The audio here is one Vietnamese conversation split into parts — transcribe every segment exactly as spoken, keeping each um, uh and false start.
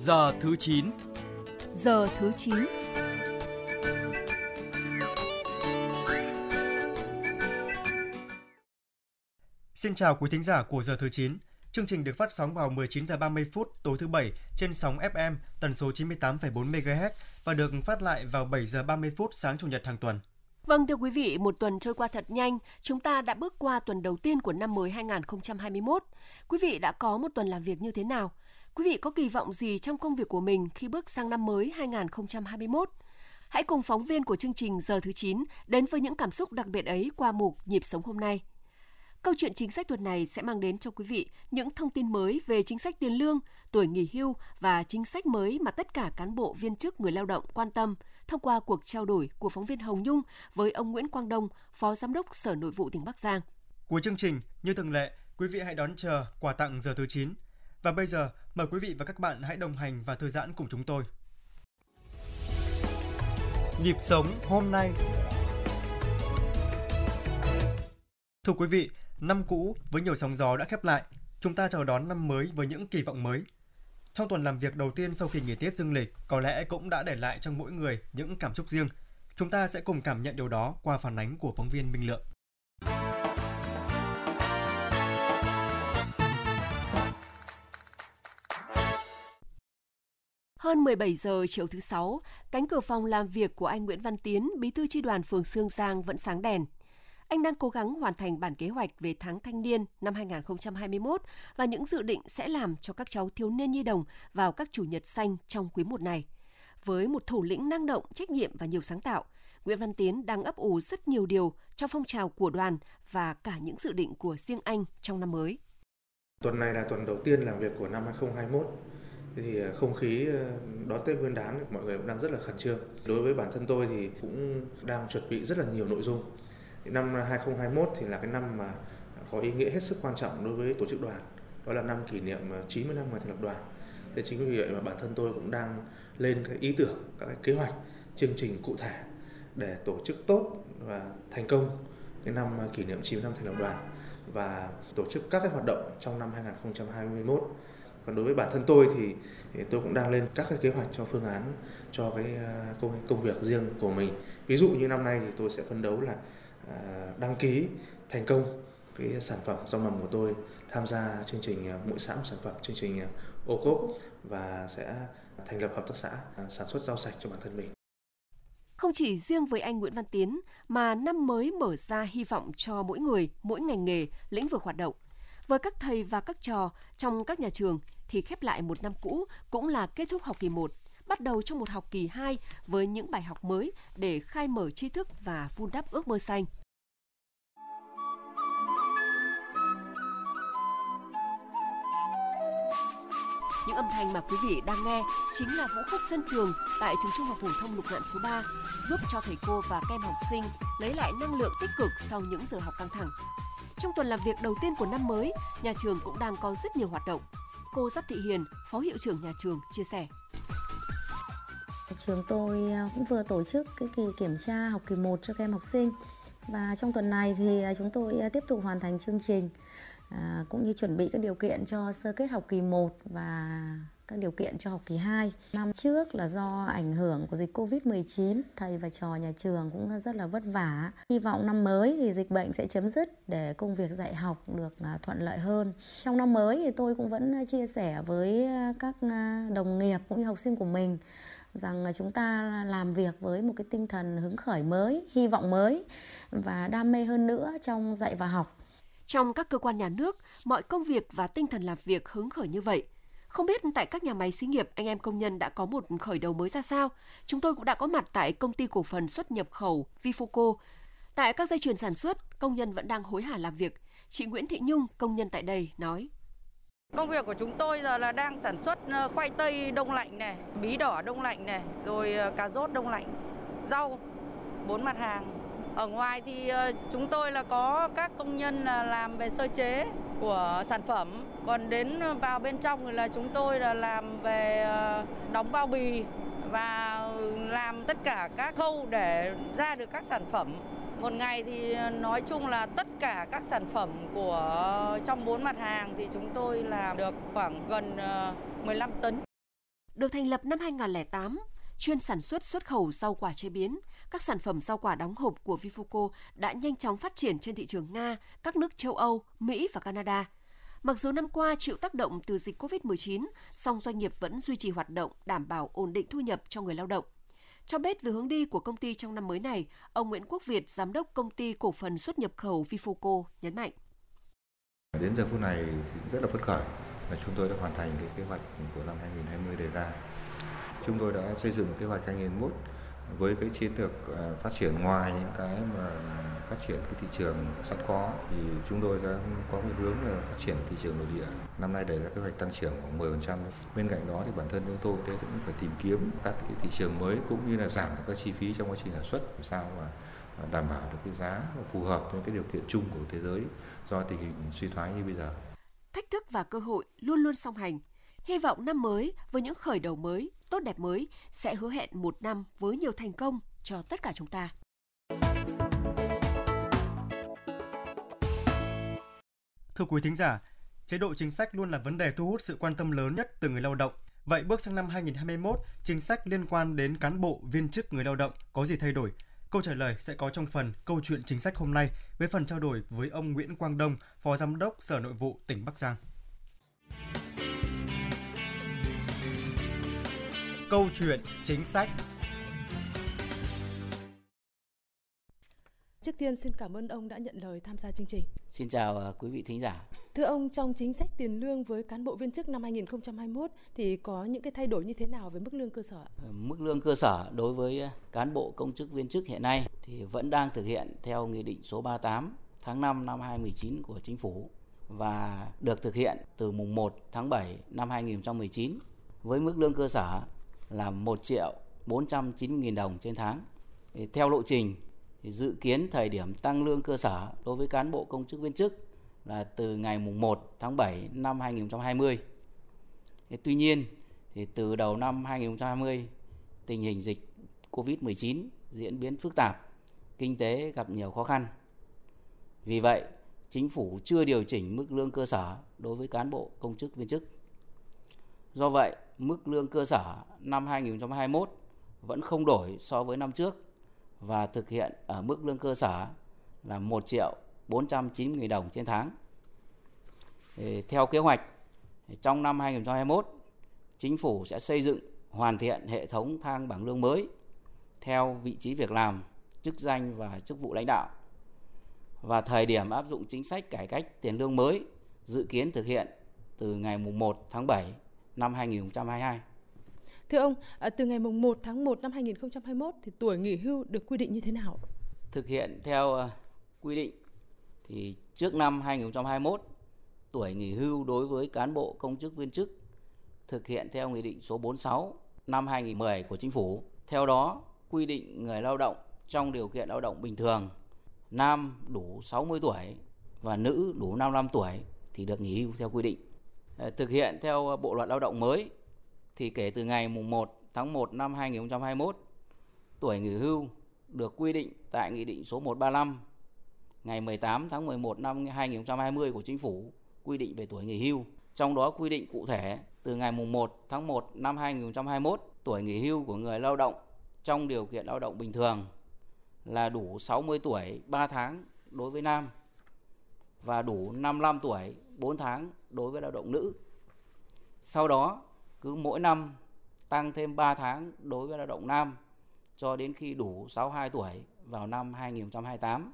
Giờ thứ chín. Giờ thứ chín. Xin chào quý thính giả của Giờ thứ chín. Chương trình được phát sóng vào mười chín giờ ba mươi phút tối thứ bảy trên sóng ép em tần số chín mươi tám phẩy bốn mê ga héc và được phát lại vào bảy giờ ba mươi phút sáng chủ nhật hàng tuần. Vâng, thưa quý vị, một tuần trôi qua thật nhanh, chúng ta đã bước qua tuần đầu tiên của năm mới hai không hai mốt. Quý vị đã có một tuần làm việc như thế nào? Quý vị có kỳ vọng gì trong công việc của mình khi bước sang năm mới hai không hai mốt? Hãy cùng phóng viên của chương trình Giờ thứ chín đến với những cảm xúc đặc biệt ấy qua mục Nhịp sống hôm nay. Câu chuyện chính sách tuần này sẽ mang đến cho quý vị những thông tin mới về chính sách tiền lương, tuổi nghỉ hưu và chính sách mới mà tất cả cán bộ, viên chức, người lao động quan tâm thông qua cuộc trao đổi của phóng viên Hồng Nhung với ông Nguyễn Quang Đông, Phó Giám đốc Sở Nội vụ tỉnh Bắc Giang. Cuối chương trình, như thường lệ, quý vị hãy đón chờ quà tặng Giờ thứ chín. Và bây giờ, mời quý vị và các bạn hãy đồng hành và thư giãn cùng chúng tôi. Nhịp sống hôm nay. Thưa quý vị, năm cũ với nhiều sóng gió đã khép lại, chúng ta chào đón năm mới với những kỳ vọng mới. Trong tuần làm việc đầu tiên sau kỳ nghỉ Tết dương lịch, có lẽ cũng đã để lại trong mỗi người những cảm xúc riêng. Chúng ta sẽ cùng cảm nhận điều đó qua phản ánh của phóng viên Minh Lượng. Hơn mười bảy giờ chiều thứ Sáu, cánh cửa phòng làm việc của anh Nguyễn Văn Tiến, bí thư chi đoàn phường Sương Giang vẫn sáng đèn. Anh đang cố gắng hoàn thành bản kế hoạch về tháng thanh niên năm hai không hai mốt và những dự định sẽ làm cho các cháu thiếu niên nhi đồng vào các chủ nhật xanh trong quý một này. Với một thủ lĩnh năng động, trách nhiệm và nhiều sáng tạo, Nguyễn Văn Tiến đang ấp ủ rất nhiều điều cho phong trào của đoàn và cả những dự định của riêng anh trong năm mới. Tuần này là tuần đầu tiên làm việc của năm hai không hai mốt. Thì không khí đón Tết Nguyên đán mọi người cũng đang rất là khẩn trương. Đối với bản thân tôi thì cũng đang chuẩn bị rất là nhiều nội dung. Năm hai không hai mốt thì là cái năm mà có ý nghĩa hết sức quan trọng đối với tổ chức đoàn. Đó là năm kỷ niệm chín mươi năm ngày thành lập đoàn. Thế chính vì vậy mà bản thân tôi cũng đang lên cái ý tưởng, các cái kế hoạch, chương trình cụ thể để tổ chức tốt và thành công cái năm kỷ niệm chín mươi năm thành lập đoàn và tổ chức các cái hoạt động trong năm hai không hai mốt. Còn đối với bản thân tôi thì, thì tôi cũng đang lên các cái kế hoạch cho phương án cho cái công, công việc riêng của mình. Ví dụ như năm nay thì tôi sẽ phấn đấu là à, đăng ký thành công cái sản phẩm rau mầm của tôi, tham gia chương trình mỗi xã một sản phẩm, chương trình ô cốp và sẽ thành lập hợp tác xã sản xuất rau sạch cho bản thân mình. Không chỉ riêng với anh Nguyễn Văn Tiến mà năm mới mở ra hy vọng cho mỗi người, mỗi ngành nghề, lĩnh vực hoạt động. Với các thầy và các trò trong các nhà trường thì khép lại một năm cũ cũng là kết thúc học kỳ một, bắt đầu trong một học kỳ hai với những bài học mới để khai mở tri thức và vun đắp ước mơ xanh. Những âm thanh mà quý vị đang nghe chính là vũ khúc sân trường tại trường Trung học phổ thông Lục Ngạn số ba, giúp cho thầy cô và các em học sinh lấy lại năng lượng tích cực sau những giờ học căng thẳng. Trong tuần làm việc đầu tiên của năm mới, nhà trường cũng đang có rất nhiều hoạt động. Cô Giáp Thị Hiền, Phó Hiệu trưởng nhà trường chia sẻ. Trường tôi cũng vừa tổ chức cái kỳ kiểm tra học kỳ một cho các em học sinh. Và trong tuần này thì chúng tôi tiếp tục hoàn thành chương trình, à, cũng như chuẩn bị các điều kiện cho sơ kết học kỳ một và các điều kiện cho học kỳ hai. Năm trước là do ảnh hưởng của dịch covid mười chín, thầy và trò nhà trường cũng rất là vất vả. Hy vọng năm mới thì dịch bệnh sẽ chấm dứt để công việc dạy học được thuận lợi hơn. Trong năm mới thì tôi cũng vẫn chia sẻ với các đồng nghiệp cũng như học sinh của mình rằng chúng ta làm việc với một cái tinh thần hứng khởi mới, hy vọng mới và đam mê hơn nữa trong dạy và học. Trong các cơ quan nhà nước, mọi công việc và tinh thần làm việc hứng khởi như vậy. Không biết tại các nhà máy xí nghiệp, anh em công nhân đã có một khởi đầu mới ra sao? Chúng tôi cũng đã có mặt tại công ty cổ phần xuất nhập khẩu Vifoco. Tại các dây chuyền sản xuất, công nhân vẫn đang hối hả làm việc. Chị Nguyễn Thị Nhung, công nhân tại đây, nói. Công việc của chúng tôi giờ là đang sản xuất khoai tây đông lạnh này, bí đỏ đông lạnh này, rồi cà rốt đông lạnh, rau, bốn mặt hàng. Ở ngoài thì chúng tôi là có các công nhân làm về sơ chế của sản phẩm, còn đến vào bên trong là chúng tôi là làm về đóng bao bì và làm tất cả các khâu để ra được các sản phẩm. Một ngày thì nói chung là tất cả các sản phẩm của trong bốn mặt hàng thì chúng tôi làm được khoảng gần mười lăm tấn. Được thành lập năm hai nghìn không trăm lẻ tám, chuyên sản xuất xuất khẩu rau quả chế biến, các sản phẩm rau quả đóng hộp của Vifuco đã nhanh chóng phát triển trên thị trường Nga, các nước châu Âu, Mỹ và Canada. Mặc dù năm qua chịu tác động từ dịch covid mười chín, song doanh nghiệp vẫn duy trì hoạt động, đảm bảo ổn định thu nhập cho người lao động. Cho biết về hướng đi của công ty trong năm mới này, ông Nguyễn Quốc Việt, giám đốc công ty cổ phần xuất nhập khẩu Vifuco nhấn mạnh. Đến giờ phút này thì rất là phấn khởi và chúng tôi đã hoàn thành cái kế hoạch của năm hai nghìn không trăm hai mươi đề ra. Chúng tôi đã xây dựng kế hoạch hai nghìn không trăm hai mươi mốt với cái chiến lược phát triển ngoài những cái mà phát triển cái thị trường sẵn có, thì chúng tôi đã có cái hướng là phát triển thị trường nội địa. Năm nay đề ra kế hoạch tăng trưởng khoảng mười phần trăm. Bên cạnh đó thì bản thân chúng tôi cũng phải tìm kiếm các cái thị trường mới cũng như là giảm các chi phí trong quá trình sản xuất, làm sao mà đảm bảo được cái giá phù hợp với cái điều kiện chung của thế giới do tình hình suy thoái như bây giờ. Thách thức và cơ hội luôn luôn song hành. Hy vọng năm mới với những khởi đầu mới, tốt đẹp mới sẽ hứa hẹn một năm với nhiều thành công cho tất cả chúng ta. Thưa quý thính giả, chế độ chính sách luôn là vấn đề thu hút sự quan tâm lớn nhất từ người lao động. Vậy bước sang năm hai nghìn không trăm hai mươi mốt, chính sách liên quan đến cán bộ, viên chức, người lao động có gì thay đổi? Câu trả lời sẽ có trong phần Câu chuyện chính sách hôm nay với phần trao đổi với ông Nguyễn Quang Đông, Phó Giám đốc Sở Nội vụ tỉnh Bắc Giang. Câu chuyện chính sách. Trước tiên xin cảm ơn ông đã nhận lời tham gia chương trình. Xin chào quý vị thính giả. Thưa ông, trong chính sách tiền lương với cán bộ viên chức năm hai nghìn không trăm hai mươi mốt thì có những cái thay đổi như thế nào về mức lương cơ sở? Mức lương cơ sở đối với cán bộ công chức viên chức hiện nay thì vẫn đang thực hiện theo Nghị định số ba mươi tám tháng năm năm hai nghìn không trăm mười chín của Chính phủ và được thực hiện từ mùng một tháng bảy năm hai nghìn không trăm mười chín với mức lương cơ sở là một triệu bốn trăm chín mươi nghìn đồng trên tháng. Theo lộ trình thì dự kiến thời điểm tăng lương cơ sở đối với cán bộ công chức viên chức là từ ngày mùng một tháng bảy năm hai nghìn không trăm hai mươi. Tuy nhiên thì từ đầu năm hai nghìn không trăm hai mươi, tình hình dịch covid mười chín diễn biến phức tạp, kinh tế gặp nhiều khó khăn. Vì vậy, Chính phủ chưa điều chỉnh mức lương cơ sở đối với cán bộ công chức viên chức. Do vậy, mức lương cơ sở năm hai nghìn không trăm hai mươi mốt vẫn không đổi so với năm trước và thực hiện ở mức lương cơ sở là một triệu bốn trăm chín mươi nghìn đồng trên tháng. Theo kế hoạch, trong năm hai nghìn không trăm hai mươi mốt, Chính phủ sẽ xây dựng hoàn thiện hệ thống thang bảng lương mới theo vị trí việc làm, chức danh và chức vụ lãnh đạo. Và thời điểm áp dụng chính sách cải cách tiền lương mới dự kiến thực hiện từ ngày mùng một tháng bảy năm hai nghìn không trăm hai mươi hai. Thưa ông, từ ngày mùng một tháng một năm hai nghìn không trăm hai mươi mốt thì tuổi nghỉ hưu được quy định như thế nào? Thực hiện theo quy định thì trước năm hai nghìn không trăm hai mươi mốt, tuổi nghỉ hưu đối với cán bộ công chức viên chức thực hiện theo Nghị định số bốn mươi sáu năm hai nghìn không trăm mười của Chính phủ. Theo đó, quy định người lao động trong điều kiện lao động bình thường, nam đủ sáu mươi tuổi và nữ đủ năm mươi lăm tuổi thì được nghỉ hưu theo quy định. Thực hiện theo Bộ luật Lao động mới thì kể từ ngày mùng một tháng một năm hai nghìn không trăm hai mươi mốt, tuổi nghỉ hưu được quy định tại Nghị định số một trăm ba mươi lăm ngày mười tám tháng mười một năm hai nghìn không trăm hai mươi của Chính phủ quy định về tuổi nghỉ hưu. Trong đó quy định cụ thể từ ngày mùng một tháng một năm hai nghìn không trăm hai mươi mốt, tuổi nghỉ hưu của người lao động trong điều kiện lao động bình thường là đủ sáu mươi tuổi ba tháng đối với nam và đủ năm mươi lăm tuổi bốn tháng đối với lao động nữ. Sau đó, cứ mỗi năm tăng thêm ba tháng đối với lao động nam cho đến khi đủ sáu mươi hai tuổi vào năm hai nghìn không trăm hai mươi tám.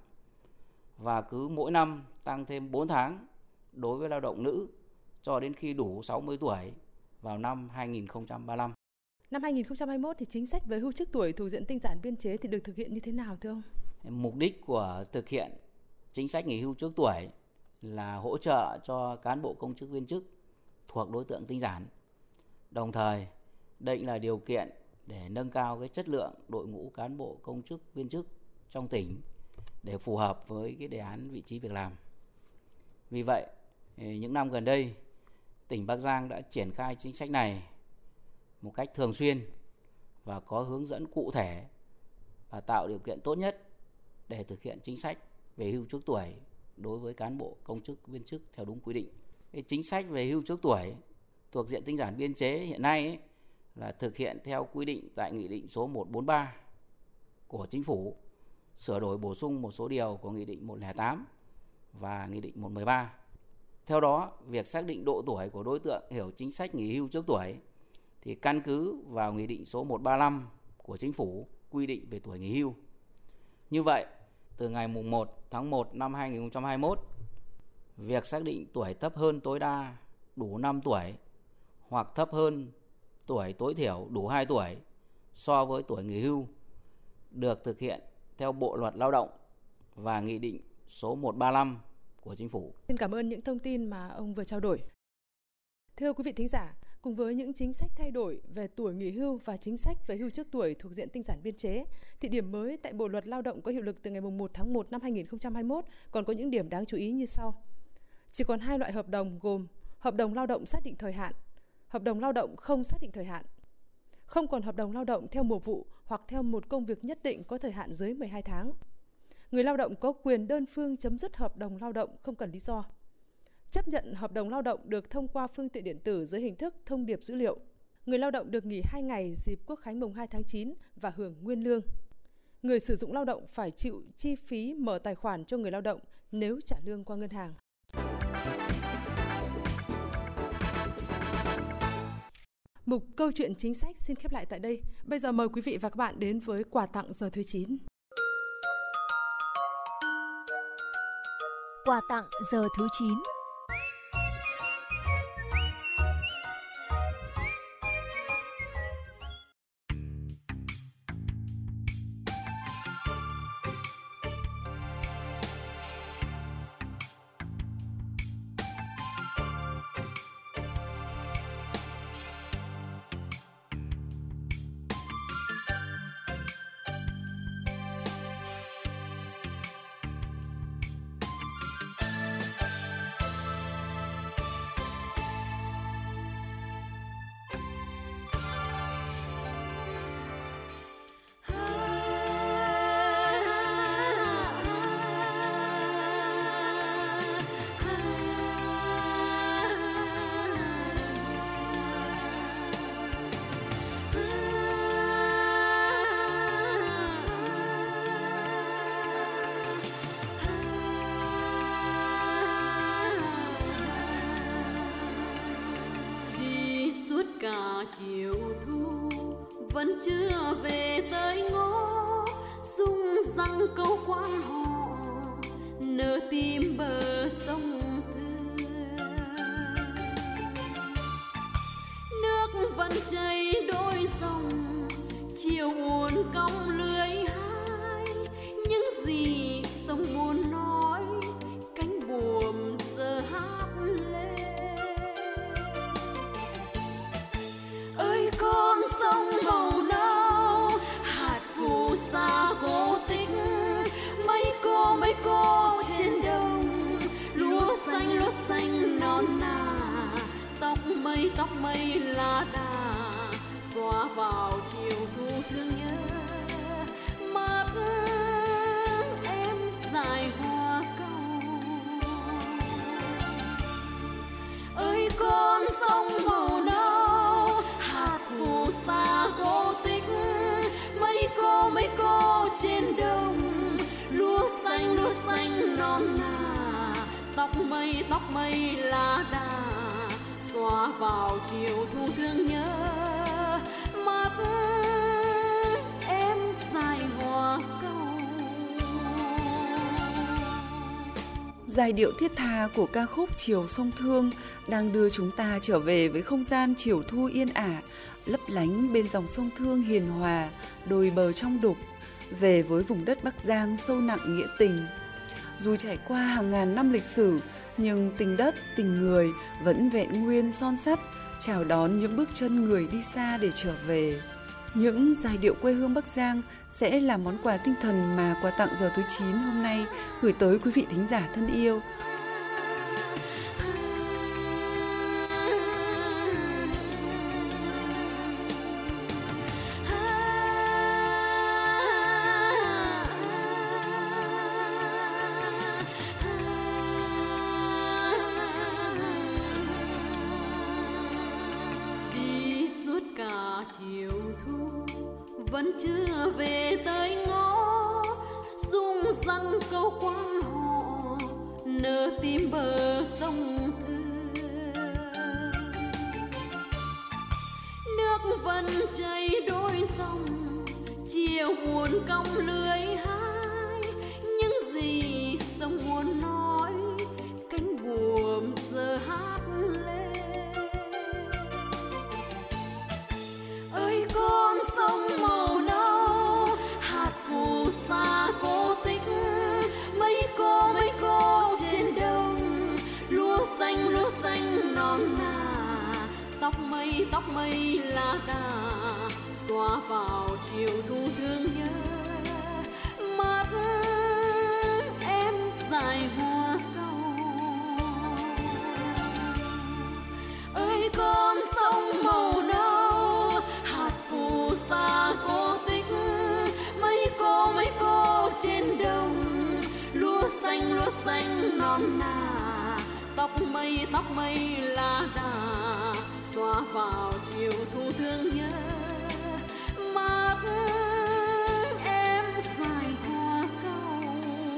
Và cứ mỗi năm tăng thêm bốn tháng đối với lao động nữ cho đến khi đủ sáu mươi tuổi vào năm hai nghìn không trăm ba mươi lăm. Năm hai nghìn không trăm hai mươi mốt thì chính sách về hưu trước tuổi thuộc diện tinh giản biên chế thì được thực hiện như thế nào thưa ông? Mục đích của thực hiện chính sách nghỉ hưu trước tuổi là hỗ trợ cho cán bộ công chức viên chức thuộc đối tượng tinh giản. Đồng thời, đây là điều kiện để nâng cao cái chất lượng đội ngũ cán bộ công chức viên chức trong tỉnh để phù hợp với cái đề án vị trí việc làm. Vì vậy, những năm gần đây, tỉnh Bắc Giang đã triển khai chính sách này một cách thường xuyên và có hướng dẫn cụ thể và tạo điều kiện tốt nhất để thực hiện chính sách về hưu trước tuổi đối với cán bộ công chức viên chức theo đúng quy định. Cái chính sách về hưu trước tuổi thuộc diện tinh giản biên chế hiện nay ấy, là thực hiện theo quy định tại Nghị định số một trăm bốn mươi ba của Chính phủ, sửa đổi bổ sung một số điều của Nghị định một trăm lẻ tám và Nghị định một trăm mười ba. Theo đó, việc xác định độ tuổi của đối tượng hưởng chính sách nghỉ hưu trước tuổi thì căn cứ vào Nghị định số một trăm ba mươi lăm của Chính phủ quy định về tuổi nghỉ hưu. Như vậy, từ ngày mùng một tháng một năm hai nghìn không trăm hai mươi mốt, việc xác định tuổi thấp hơn tối đa đủ năm tuổi hoặc thấp hơn tuổi tối thiểu đủ hai tuổi so với tuổi nghỉ hưu được thực hiện theo Bộ Luật Lao động và Nghị định số một trăm ba mươi lăm của Chính phủ. Xin cảm ơn những thông tin mà ông vừa trao đổi. Thưa quý vị thính giả, cùng với những chính sách thay đổi về tuổi nghỉ hưu và chính sách về hưu trước tuổi thuộc diện tinh giản biên chế, thì điểm mới tại Bộ Luật Lao động có hiệu lực từ ngày một tháng một năm hai nghìn không trăm hai mươi mốt còn có những điểm đáng chú ý như sau. Chỉ còn hai loại hợp đồng gồm hợp đồng lao động xác định thời hạn, hợp đồng lao động không xác định thời hạn. Không còn hợp đồng lao động theo mùa vụ hoặc theo một công việc nhất định có thời hạn dưới mười hai tháng. Người lao động có quyền đơn phương chấm dứt hợp đồng lao động không cần lý do. Chấp nhận hợp đồng lao động được thông qua phương tiện điện tử dưới hình thức thông điệp dữ liệu. Người lao động được nghỉ hai ngày dịp Quốc khánh mùng hai tháng chín và hưởng nguyên lương. Người sử dụng lao động phải chịu chi phí mở tài khoản cho người lao động nếu trả lương qua ngân hàng. Mục câu chuyện chính sách xin khép lại tại đây. Bây giờ mời quý vị và các bạn đến với quà tặng giờ thứ chín. Quà tặng giờ thứ chín. Cả chiều thu vẫn chưa về tới ngõ, rung răng câu quan họ nở tim bờ sông thưa. Nước vẫn chảy đôi dòng, chiều uốn cong lưới hai. Những gì sông muốn nói, cánh buồm giờ hát lên. Ơi con sông màu nâu, hạt phù sa cố tích. Mấy cô mấy cô trên đồng, lúa xanh lúa xanh non nà. Tóc mây tóc mây lá đà, xóa vào chiều thu thương nhớ. Mắt em dài hoa cầu. Ơi con sông màu nâu, hạt phù sa cố tích. Mấy cô mấy cô trên đồng, lúa xanh lúa xanh non nà. Tóc mây tóc mây lá đà, xóa vào chiều thu thương nhớ. Mắt em dài hoa cầu. Giai điệu thiết tha của ca khúc Chiều Sông Thương đang đưa chúng ta trở về với không gian chiều thu yên ả, lấp lánh bên dòng sông Thương hiền hòa, đồi bờ trong đục, về với vùng đất Bắc Giang sâu nặng nghĩa tình. Dù trải qua hàng ngàn năm lịch sử, nhưng tình đất, tình người vẫn vẹn nguyên son sắt, chào đón những bước chân người đi xa để trở về. Những giai điệu quê hương Bắc Giang sẽ là món quà tinh thần mà quà tặng giờ thứ chín hôm nay gửi tới quý vị thính giả thân yêu. Đi suốt cả là chiều thu vẫn chưa về tới ngõ, rung răng câu quan họ nở tim bờ sông Thơ. Nước vẫn chảy đôi dòng, chiều buồn cong lưới hai, những gì sông muốn nói cánh buồm giờ hát lên. Ơi con sông màu nâu, hạt phù sa cô tích, mấy cô mấy cô trên đồng, lúa xanh lúa xanh non nà, tóc mây tóc mây lá đà xóa vào chiều thu thương nhớ. Mắt em dài hoa câu, ơi con sông màu nâu, hạt phù sa cô tích, mấy cô mấy cô trên đồng, lúa xanh lúa xanh non nà, tóc mây tóc mây lá đà xóa vào chiều thu thương nhớ. Mắt em dài hoa câu.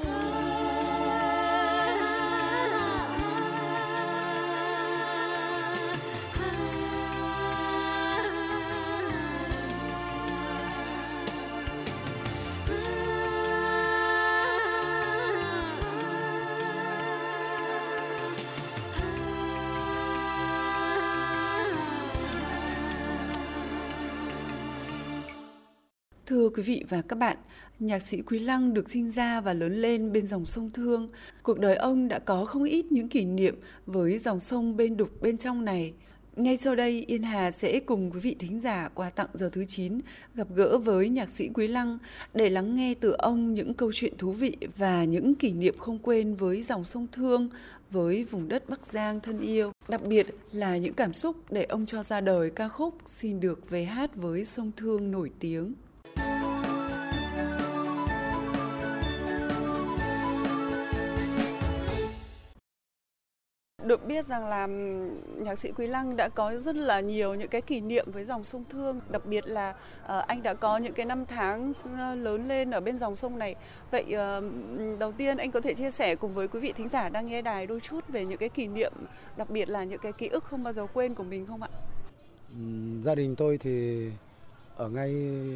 Thưa quý vị và các bạn, nhạc sĩ Quý Lăng được sinh ra và lớn lên bên dòng sông Thương. Cuộc đời ông đã có không ít những kỷ niệm với dòng sông bên đục bên trong này. Ngay sau đây, Yên Hà sẽ cùng quý vị thính giả qua tặng giờ thứ chín gặp gỡ với nhạc sĩ Quý Lăng để lắng nghe từ ông những câu chuyện thú vị và những kỷ niệm không quên với dòng sông Thương, với vùng đất Bắc Giang thân yêu. Đặc biệt là những cảm xúc để ông cho ra đời ca khúc Xin được về hát với sông Thương nổi tiếng. Được biết rằng là nhạc sĩ Quý Lăng đã có rất là nhiều những cái kỷ niệm với dòng sông Thương, đặc biệt là uh, anh đã có những cái năm tháng lớn lên ở bên dòng sông này. Vậy uh, đầu tiên anh có thể chia sẻ cùng với quý vị thính giả đang nghe đài đôi chút về những cái kỷ niệm, đặc biệt là những cái ký ức không bao giờ quên của mình không ạ? Uhm, gia đình tôi thì ở ngay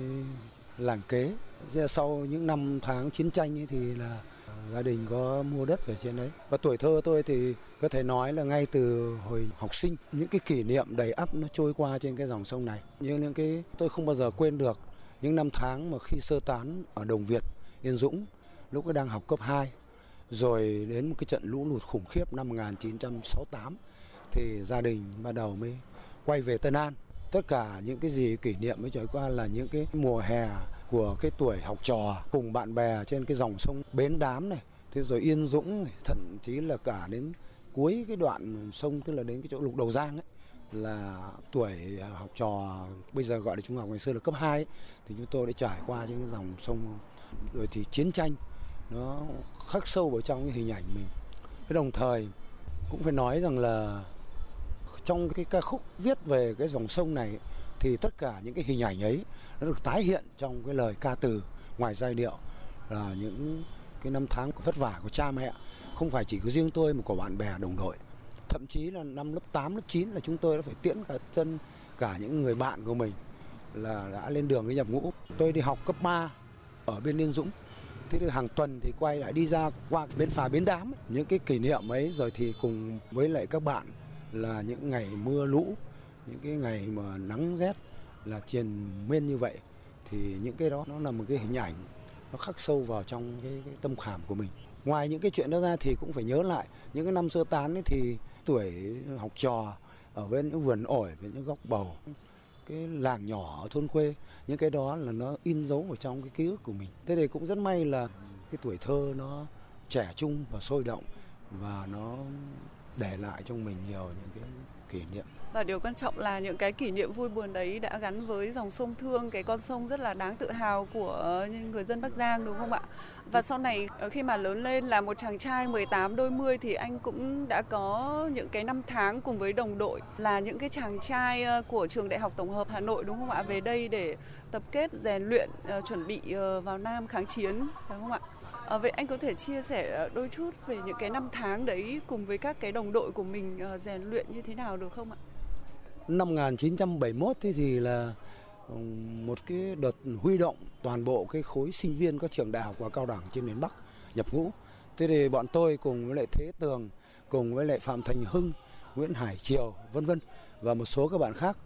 làng Kế. Sau những năm tháng chiến tranh ấy thì là gia đình có mua đất về trên đấy. Và tuổi thơ tôi thì có thể nói là ngay từ hồi học sinh, những cái kỷ niệm đầy ắp nó trôi qua trên cái dòng sông này. Nhưng những cái tôi không bao giờ quên được những năm tháng mà khi sơ tán ở Đồng Việt, Yên Dũng, lúc đang học cấp hai. Rồi đến một cái trận lũ lụt khủng khiếp năm một nghìn chín trăm sáu mươi tám thì gia đình bắt đầu mới quay về Tân An. Tất cả những cái gì kỷ niệm mới trải qua là những cái mùa hè của cái tuổi học trò cùng bạn bè trên cái dòng sông Bến Đám này, thế rồi Yên Dũng này, thậm chí là cả đến cuối cái đoạn sông, tức là đến cái chỗ Lục Đầu Giang ấy, là tuổi học trò bây giờ gọi là trung học, ngày xưa là cấp hai ấy, thì chúng tôi đã trải qua trên cái dòng sông. Rồi thì chiến tranh nó khắc sâu vào trong cái hình ảnh mình. Cái đồng thời cũng phải nói rằng là trong cái ca khúc viết về cái dòng sông này thì tất cả những cái hình ảnh ấy nó được tái hiện trong cái lời ca từ, ngoài giai điệu là những cái năm tháng của vất vả của cha mẹ, không phải chỉ có riêng tôi mà của bạn bè đồng đội. Thậm chí là năm lớp tám, lớp chín là chúng tôi đã phải tiễn cả chân cả những người bạn của mình là đã lên đường đi nhập ngũ. Tôi đi học cấp ba ở bên Yên Dũng, thế thì hàng tuần thì quay lại đi ra qua bên phà Bến Đám ấy. Những cái kỷ niệm ấy rồi thì cùng với lại các bạn là những ngày mưa lũ, những cái ngày mà nắng rét là triền miên như vậy, thì những cái đó nó là một cái hình ảnh nó khắc sâu vào trong cái, cái tâm khảm của mình. Ngoài những cái chuyện đó ra thì cũng phải nhớ lại những cái năm sơ tán ấy, thì tuổi học trò ở bên những vườn ổi, bên những góc bầu, cái làng nhỏ ở thôn quê, những cái đó là nó in dấu ở trong cái ký ức của mình. Thế thì cũng rất may là cái tuổi thơ nó trẻ trung và sôi động và nó để lại trong mình nhiều những cái kỷ niệm. Và điều quan trọng là những cái kỷ niệm vui buồn đấy đã gắn với dòng sông Thương, cái con sông rất là đáng tự hào của người dân Bắc Giang, đúng không ạ? Và sau này khi mà lớn lên là một chàng trai mười tám đôi mươi thì anh cũng đã có những cái năm tháng cùng với đồng đội là những cái chàng trai của trường Đại học Tổng hợp Hà Nội, đúng không ạ? Về đây để tập kết, rèn luyện, chuẩn bị vào Nam kháng chiến, đúng không ạ? À, vậy anh có thể chia sẻ đôi chút về những cái năm tháng đấy cùng với các cái đồng đội của mình rèn luyện như thế nào được không ạ? Năm một nghìn chín trăm bảy mươi mốt thì, thì là một cái đợt huy động toàn bộ cái khối sinh viên các trường đại học và cao đẳng trên miền Bắc nhập ngũ. Thế thì bọn tôi cùng với lại Thế Tường, cùng với lại Phạm Thành Hưng, Nguyễn Hải Triều, vân vân và một số các bạn khác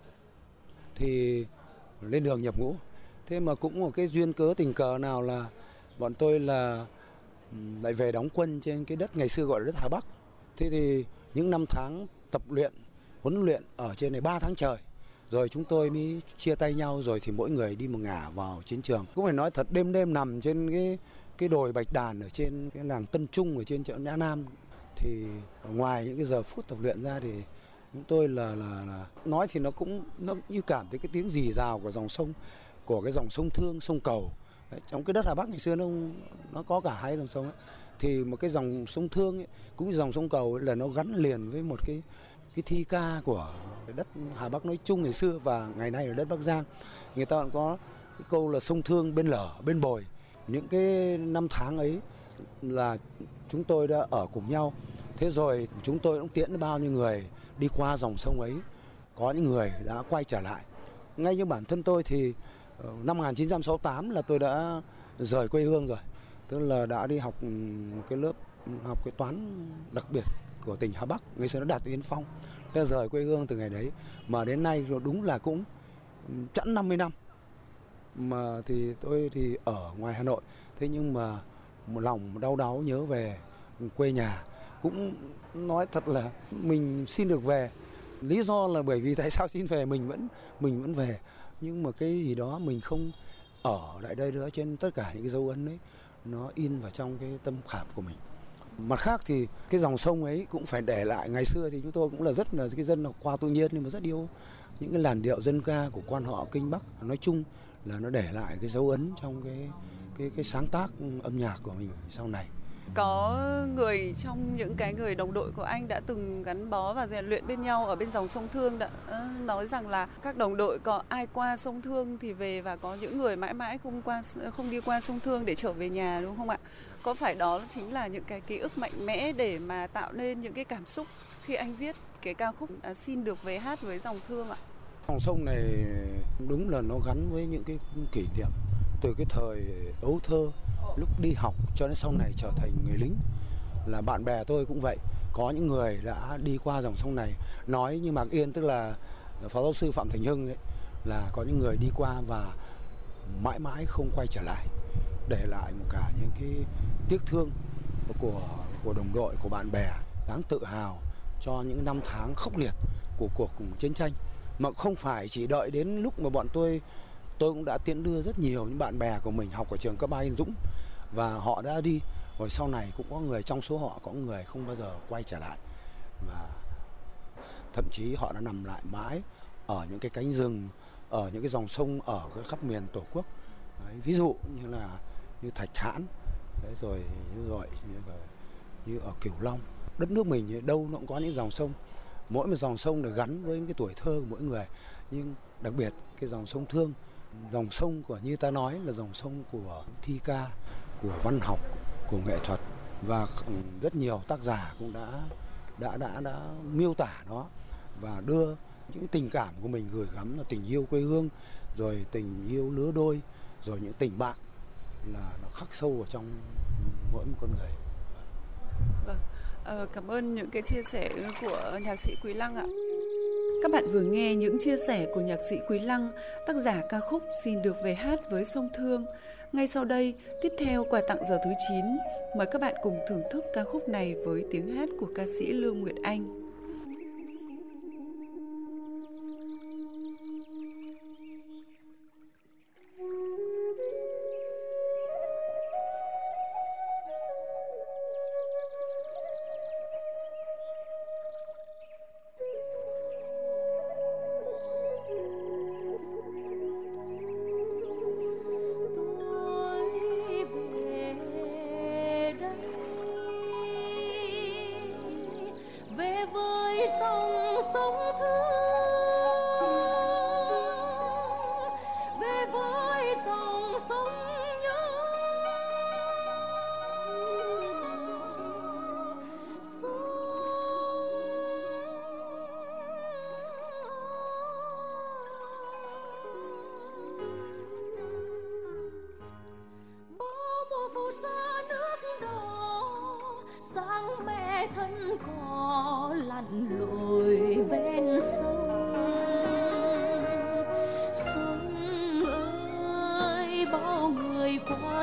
thì lên đường nhập ngũ. Thế mà cũng một cái duyên cớ tình cờ nào là bọn tôi là lại về đóng quân trên cái đất ngày xưa gọi là đất Hà Bắc. Thế thì những năm tháng tập luyện, huấn luyện ở trên này ba tháng trời. Rồi chúng tôi mới chia tay nhau rồi thì mỗi người đi một ngả vào chiến trường. Cũng phải nói thật, đêm đêm nằm trên cái cái đồi Bạch Đàn ở trên cái làng Tân Trung ở trên chợ Nhã Nam thì ngoài những cái giờ phút tập luyện ra thì chúng tôi là là, là nói thì nó cũng nó như cảm thấy cái tiếng rì rào của dòng sông, của cái dòng sông Thương, sông Cầu. Đấy, trong cái đất Hà Bắc ngày xưa nó nó có cả hai dòng sông ấy. Thì một cái dòng sông Thương ấy, cũng như dòng sông Cầu ấy, là nó gắn liền với một cái cái thi ca của đất Hà Bắc nói chung ngày xưa và ngày nay ở đất Bắc Giang. Người ta còn có cái câu là sông Thương bên lở bên bồi. Những cái năm tháng ấy là chúng tôi đã ở cùng nhau. Thế rồi chúng tôi cũng tiễn bao nhiêu người đi qua dòng sông ấy. Có những người đã quay trở lại. Ngay như bản thân tôi thì năm một nghìn chín trăm sáu mươi tám là tôi đã rời quê hương rồi. Tức là đã đi học cái lớp học cái toán đặc biệt của tỉnh Hà Bắc, ngày xưa nó đạt Yên Phong. Đã rời quê hương từ ngày đấy mà đến nay đúng là cũng chẵn năm mươi năm. Mà thì tôi thì ở ngoài Hà Nội, thế nhưng mà một lòng đau đáu nhớ về quê nhà. Cũng nói thật là mình xin được về. Lý do là bởi vì tại sao xin về mình vẫn mình vẫn về, nhưng mà cái gì đó mình không ở lại đây nữa, trên tất cả những cái dấu ấn ấy nó in vào trong cái tâm khảm của mình. Mặt khác thì cái dòng sông ấy cũng phải để lại. Ngày xưa thì chúng tôi cũng là rất là cái dân học khoa tự nhiên nhưng mà rất yêu những cái làn điệu dân ca của quan họ Kinh Bắc. Nói chung là nó để lại cái dấu ấn trong cái cái cái sáng tác âm nhạc của mình sau này. Có người trong những cái người đồng đội của anh đã từng gắn bó và rèn luyện bên nhau ở bên dòng sông Thương đã nói rằng là các đồng đội có ai qua sông Thương thì về và có những người mãi mãi không qua không đi qua sông Thương để trở về nhà, đúng không ạ? Có phải đó chính là những cái ký ức mạnh mẽ để mà tạo nên những cái cảm xúc khi anh viết cái ca khúc Xin được về hát với dòng Thương ạ? Dòng sông này đúng là nó gắn với những cái kỷ niệm từ cái thời ấu thơ, lúc đi học cho đến sau này trở thành người lính. Là bạn bè tôi cũng vậy, có những người đã đi qua dòng sông này, nói như Mạc Yên tức là phó giáo sư Phạm Thành Hưng ấy, là có những người đi qua và mãi mãi không quay trở lại, để lại một cả những cái tiếc thương của của đồng đội, của bạn bè, đáng tự hào cho những năm tháng khốc liệt của cuộc chiến tranh. Mà không phải chỉ đợi đến lúc mà bọn tôi tôi cũng đã tiễn đưa rất nhiều những bạn bè của mình học ở trường cấp ba Yên Dũng và họ đã đi, rồi sau này cũng có người trong số họ có người không bao giờ quay trở lại và thậm chí họ đã nằm lại mãi ở những cái cánh rừng, ở những cái dòng sông ở khắp miền Tổ quốc. Đấy, ví dụ như là như Thạch Hãn, đấy, rồi như rồi như, như ở Cửu Long. Đất nước mình đâu nó cũng có những dòng sông, mỗi một dòng sông được gắn với cái tuổi thơ của mỗi người, nhưng đặc biệt cái dòng sông Thương, dòng sông của như ta nói là dòng sông của thi ca, của văn học, của nghệ thuật, và rất nhiều tác giả cũng đã đã đã đã miêu tả nó và đưa những tình cảm của mình gửi gắm là tình yêu quê hương, rồi tình yêu lứa đôi, rồi những tình bạn là nó khắc sâu vào trong mỗi một con người. Vâng, à, cảm ơn những cái chia sẻ của nhạc sĩ Quý Lăng ạ. Các bạn vừa nghe những chia sẻ của nhạc sĩ Quý Lăng, tác giả ca khúc Xin được về hát với sông Thương. Ngay sau đây, tiếp theo quà tặng giờ thứ chín, mời các bạn cùng thưởng thức ca khúc này với tiếng hát của ca sĩ Lương Nguyệt Anh.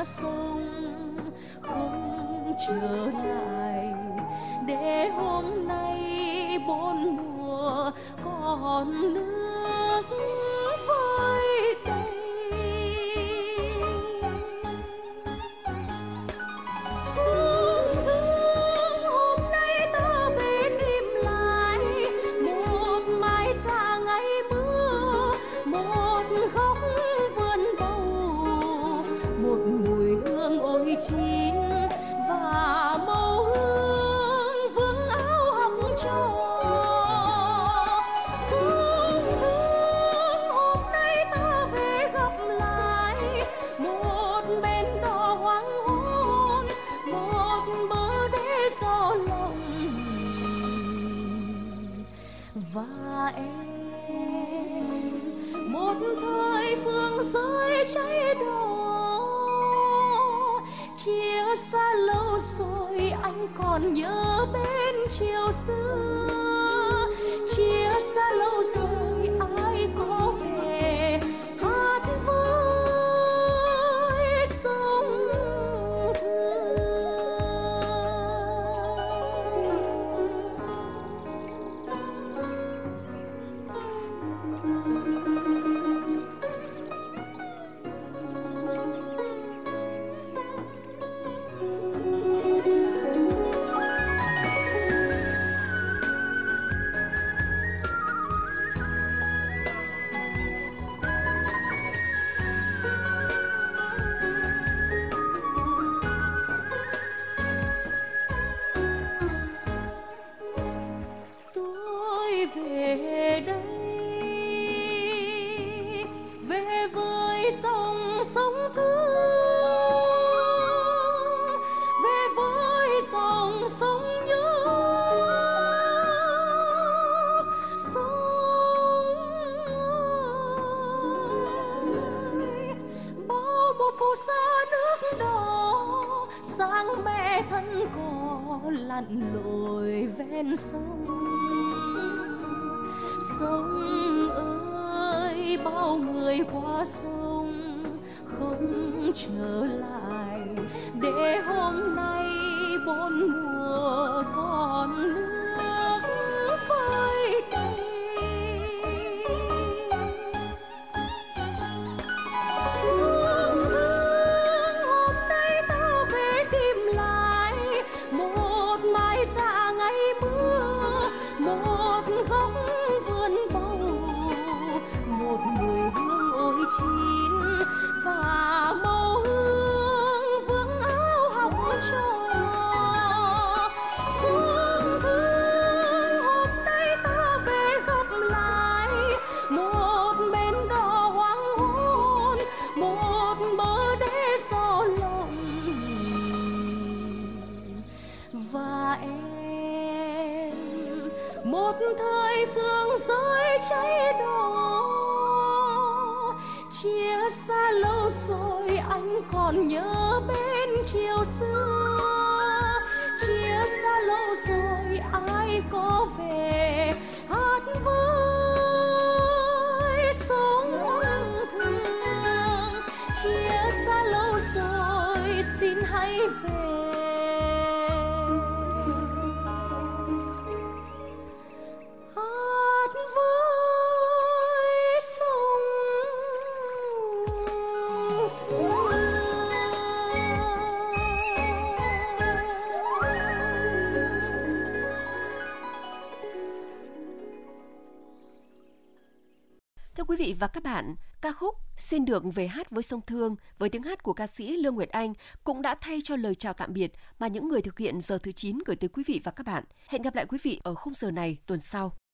sông không trở lại, để hôm nay bốn mùa còn nước vơi đầy. Sông thương hôm nay ta về tìm lại một mái xa ngày mưa, một góc vườn bầu, một mùi hương ôi chín và màu hương vương áo học trò. Sông thương hôm nay ta về gặp lại một bên đò hoàng hôn, một bờ đê gió lộng và em, một thời phương rơi cháy đỏ. Chia xa lâu rồi anh còn nhớ bên chiều xưa, chia xa lâu rồi ai có về hát với sông tôi về đây, về với dòng sông thương, về với dòng sông nhớ. Sông ơi, bao một phù sa nước đỏ, sáng mẹ thân cò lặn lội ven sông. Sông ơi, bao người qua sông không trở lại, để hôm nay bốn mùa còn nước vơi đầy. Sông thương hôm nay ta về tìm lại một mái xa ngày mưa, một góc vườn bầu, một mùi hương ôi chín và màu hương vương áo học trò. Sông thương hôm nay ta về gặp lại một bên đò hoàng hôn, một bờ đê gió lộng và em, một thời phương rơi cháy đỏ. Chia xa lâu rồi anh còn nhớ bên chiều xưa, chia xa lâu rồi ai có về hát với sông thương. Chia xa lâu rồi xin hãy về hát với sông thương. Thưa quý vị và các bạn, ca khúc Xin được về hát với sông Thương với tiếng hát của ca sĩ Lương Nguyệt Anh cũng đã thay cho lời chào tạm biệt mà những người thực hiện giờ thứ chín gửi tới quý vị và các bạn. Hẹn gặp lại quý vị ở khung giờ này tuần sau.